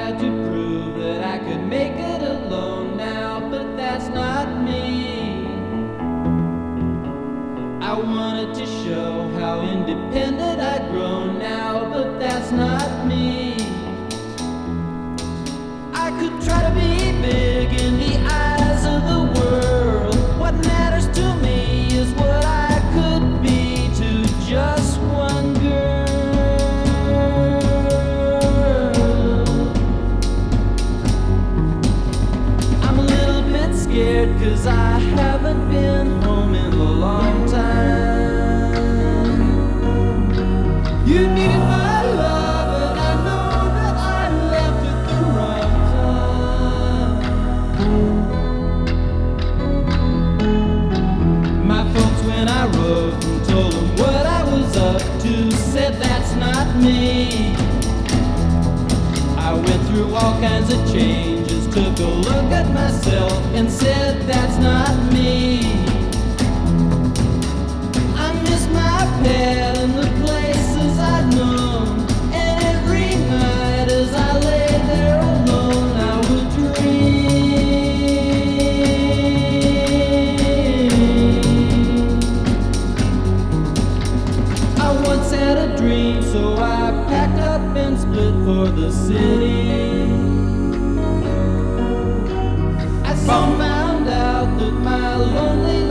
tried to prove that I could make it alone now, but that's not me. I wanted to show how independent I'd grown now, but that's not me. I could try to be big in the eyes of the world. What matters to me is what I could be to just one girl. I'm a little bit scared 'cause I haven't been home in a long time. You needed my love and I know that I left at the wrong time. My folks, when I wrote and told them what I was up to, said that's not me. I went through all kinds of changes, took a look at myself and said that's not me. I miss my pet and the places I'd known, and every night as I lay there alone I would dream. I once had a dream, so I packed up and split for the city. I soon found out that my lonely